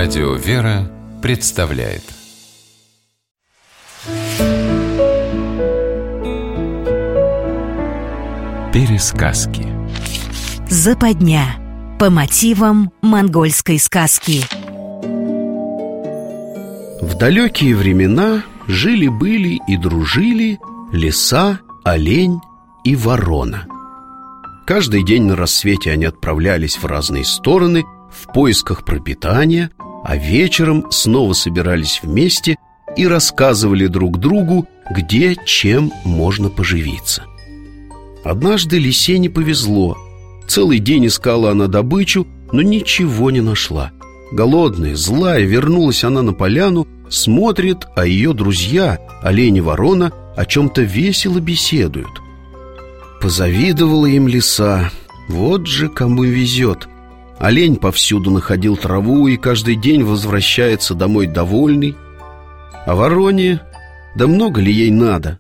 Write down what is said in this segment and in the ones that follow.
Радио «Вера» представляет Пересказки. Западня по мотивам монгольской сказки. В далекие времена жили-были и дружили лиса, олень и ворона. Каждый день на рассвете они отправлялись в разные стороны в поисках пропитания, а вечером снова собирались вместе и рассказывали друг другу, где чем можно поживиться. Однажды лисе не повезло. Целый день искала она добычу, но ничего не нашла. Голодная, злая, вернулась она на поляну, смотрит, а ее друзья, олень и ворона, о чем-то весело беседуют. Позавидовала им лиса. Вот же кому везет. Олень повсюду находил траву и каждый день возвращается домой довольный. А вороне, да много ли ей надо?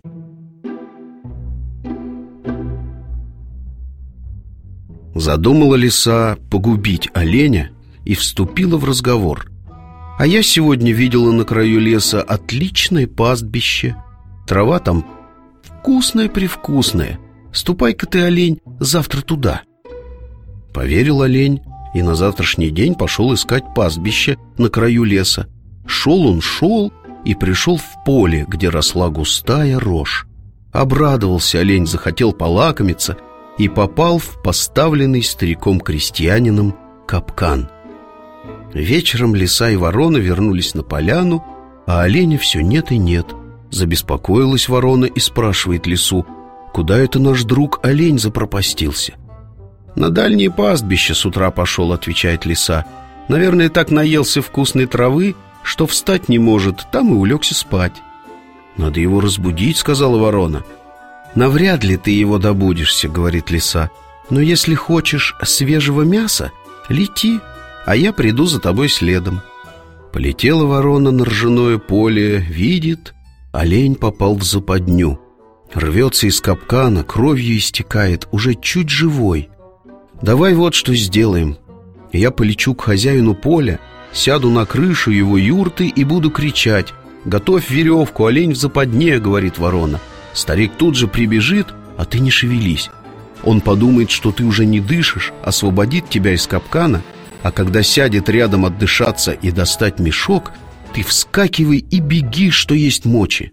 Задумала лиса погубить оленя и вступила в разговор. А я сегодня видела на краю леса отличное пастбище. Трава там вкусная-привкусная. Ступай-ка ты, олень, завтра туда. Поверил олень и на завтрашний день пошел искать пастбище на краю леса. Шел и пришел в поле, где росла густая рожь. Обрадовался олень, захотел полакомиться и попал в поставленный стариком-крестьянином капкан. Вечером лиса и ворона вернулись на поляну, а оленя все нет и нет. Забеспокоилась ворона и спрашивает лису: «Куда это наш друг олень запропастился?» «На дальнее пастбище с утра пошел», — отвечает лиса. «Наверное, так наелся вкусной травы, что встать не может, там и улегся спать». «Надо его разбудить», — сказала ворона. «Навряд ли ты его добудешься», — говорит лиса. «Но если хочешь свежего мяса, лети, а я приду за тобой следом». Полетела ворона на ржаное поле, видит, олень попал в западню. Рвется из капкана, кровью истекает, уже чуть живой. «Давай вот что сделаем. Я полечу к хозяину поля, сяду на крышу его юрты и буду кричать: „Готовь веревку, олень в западне“, — говорит ворона. Старик тут же прибежит, а ты не шевелись. Он подумает, что ты уже не дышишь, освободит тебя из капкана, а когда сядет рядом отдышаться и достать мешок, ты вскакивай и беги, что есть мочи».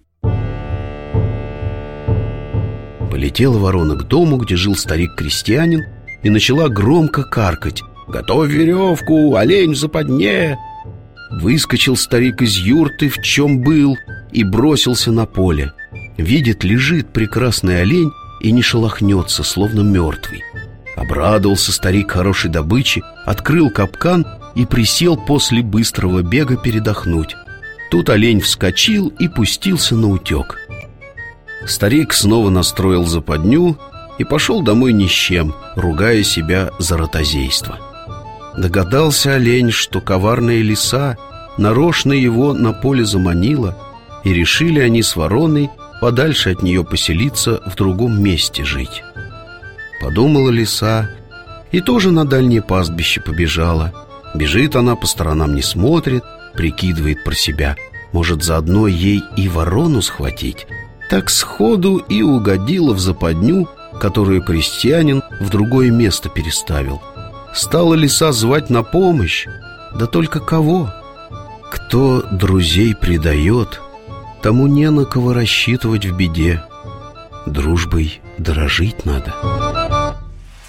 Полетела ворона к дому, где жил старик-крестьянин, и начала громко каркать: «Готовь веревку, олень в западне!» Выскочил старик из юрты, в чем был, и бросился на поле. Видит, лежит прекрасный олень и не шелохнется, словно мертвый. Обрадовался старик хорошей добыче, открыл капкан и присел после быстрого бега передохнуть. Тут олень вскочил и пустился наутек. Старик снова настроил западню и пошел домой ни с чем, ругая себя за ротозейство. Догадался олень, что коварная лиса нарочно его на поле заманила, и решили они с вороной подальше от нее поселиться, в другом месте жить. Подумала лиса и тоже на дальнее пастбище побежала. Бежит она, по сторонам не смотрит, прикидывает про себя: может, заодно ей и ворону схватить. Так сходу и угодила в западню, которую крестьянин в другое место переставил. Стала лиса звать на помощь, да только кого? Кто друзей предает, тому не на кого рассчитывать в беде. Дружбой дорожить надо.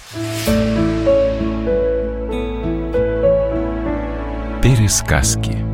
Пересказки.